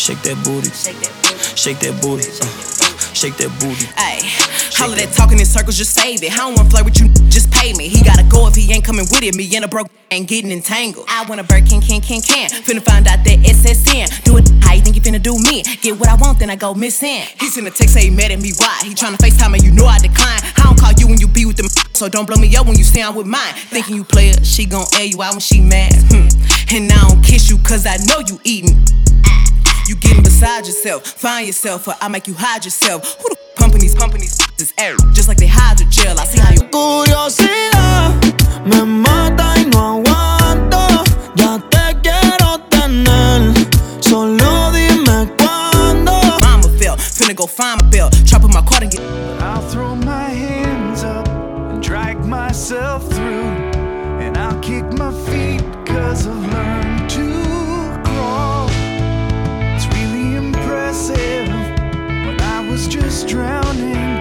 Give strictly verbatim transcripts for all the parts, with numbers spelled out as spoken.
Shake that booty, shake that booty, uh, shake that booty. Ayy, all of that talking in circles, just save it. I don't wanna flirt with you, just pay me. He gotta go if he ain't coming with it. Me and a broke ain't getting entangled. I want a bird, can, can, can, can. Finna find out that S S N. Do it, how you think you finna do me? Get what I want, then I go missing. He send a text, say he mad at me, why? He tryna FaceTime and you know I decline. I don't call you when you be with them, so don't blow me up when you say I'm with mine. Thinking you play her, she gon' air you out when she mad. Hmm. And I don't kiss you cause I know you eating. You getting beside yourself, find yourself, or I make you hide yourself. Who the f pumping these, pumping these f***s air? Just like they hydrogel, I see how you. Curiosidad me mata y no aguanto. Ya te quiero tener, solo dime cuándo. Mama fell, finna go find my bell, trap in my car and get. I'll throw my hands up and drag myself through, and I'll kick my feet cause I've learned to crawl. It's really impressive when I was just drowning.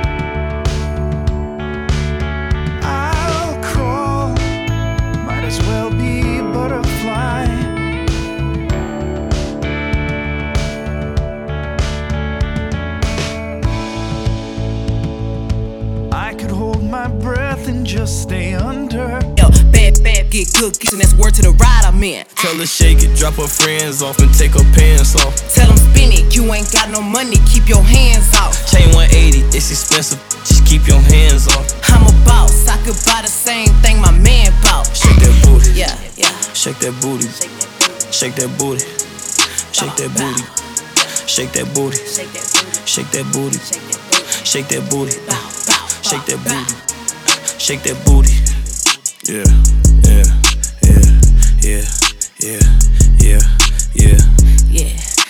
I'll crawl, might as well be a butterfly. I could hold my breath and just stay under. Yo, bad, bad, get good, and that's word to the ride I'm in. Tell her shake it, drop her friends off and take her pants off. Tell them spin it, you ain't got no money, keep your hands off. Chain one eighty, it's expensive, just keep your hands off. I'm a boss, I could buy the same thing my man bought. Shake that booty, Yeah, yeah. shake that booty, shake that booty, shake that booty, shake that booty, shake that booty, shake that booty, uh, shake that booty, shake that booty. Yeah, yeah, yeah, yeah, yeah.